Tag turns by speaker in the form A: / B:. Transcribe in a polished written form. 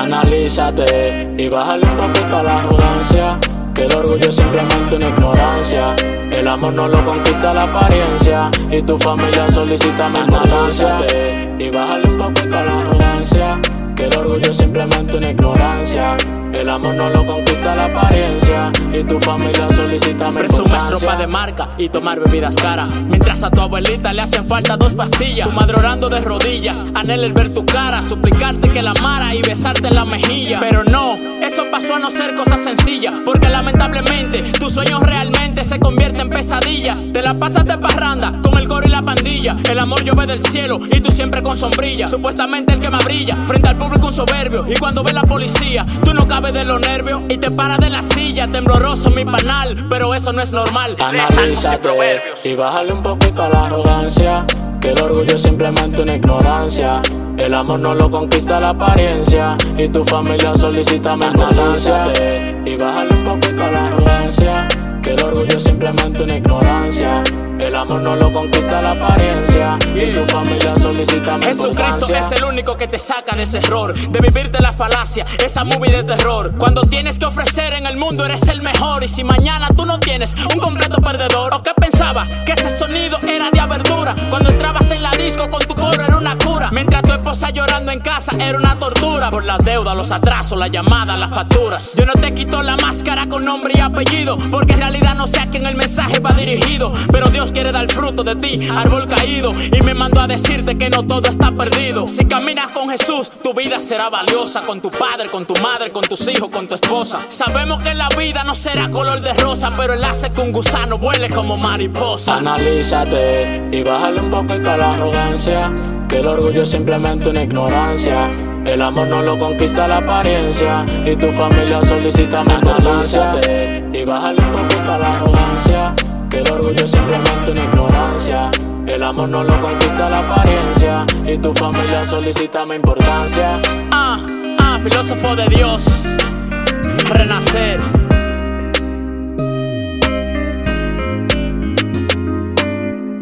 A: Analízate y bájale un poquito a la arrogancia, que el orgullo es simplemente una ignorancia. El amor no lo conquista la apariencia, y tu familia solicita mi importancia. Analízate y bájale un poquito a la arrogancia, que el orgullo es simplemente una ignorancia. El amor no lo conquista la apariencia, y tu familia solicita mi importancia.
B: Presumes ropa de marca y tomar bebidas caras, mientras a tu abuelita le hacen falta 2 pastillas. Tu madre orando de rodillas, anhela el ver tu cara, suplicarte que la amara y besarte en la mejilla. Pero no, eso pasó a no ser cosa sencilla, porque lamentablemente tus sueños realmente se convierten en pesadillas. Te la pasas de parranda con el coro y la pandilla. El amor llueve del cielo y tú siempre con sombrilla. Supuestamente el que más brilla, frente al público un soberbio, y cuando ve la policía tú no cabes de los nervios y te paras de la silla tembloroso mi panal, pero eso no es normal.
A: Analízate y bájale un poquito a la arrogancia, que el orgullo es simplemente una ignorancia. El amor no lo conquista la apariencia, y tu familia solicita mi importancia. Analízate y bájale un poquito a la arrogancia, que el orgullo es simplemente una ignorancia. El amor no lo conquista la apariencia, y tu familia solicita mi importancia.
B: Jesucristo es el único que te saca de ese error, de vivirte la falacia, esa movie de terror. Cuando tienes que ofrecer en el mundo eres el mejor, y si mañana tú no tienes un completo perdedor. ¿O qué pensaba? Que ese sonido era de verdura. Cuando entrabas en la disco con tu coro era una cura, mientras tu esposa llorando en casa era una tortura. Por las deudas, los atrasos, las llamadas, las facturas. Yo no te quito la máscara con nombre y apellido, porque en realidad no sé a quién el mensaje va dirigido, pero Dios quiere dar fruto de ti, árbol caído, y me mandó a decirte que no todo está perdido. Si caminas con Jesús, tu vida será valiosa, con tu padre, con tu madre, con tus hijos, con tu esposa. Sabemos que la vida no será color de rosa, pero Él hace que un gusano vuele como mariposa.
A: Analízate y bájale un poquito a la arrogancia, que el orgullo es simplemente una ignorancia. El amor no lo conquista la apariencia, y tu familia solicita mi importancia. Analízate y bájale un poquito a la arrogancia, que el orgullo es simplemente una ignorancia. El amor no lo conquista la apariencia, y tu familia solicita mi importancia.
B: Filósofo de Dios, renacer.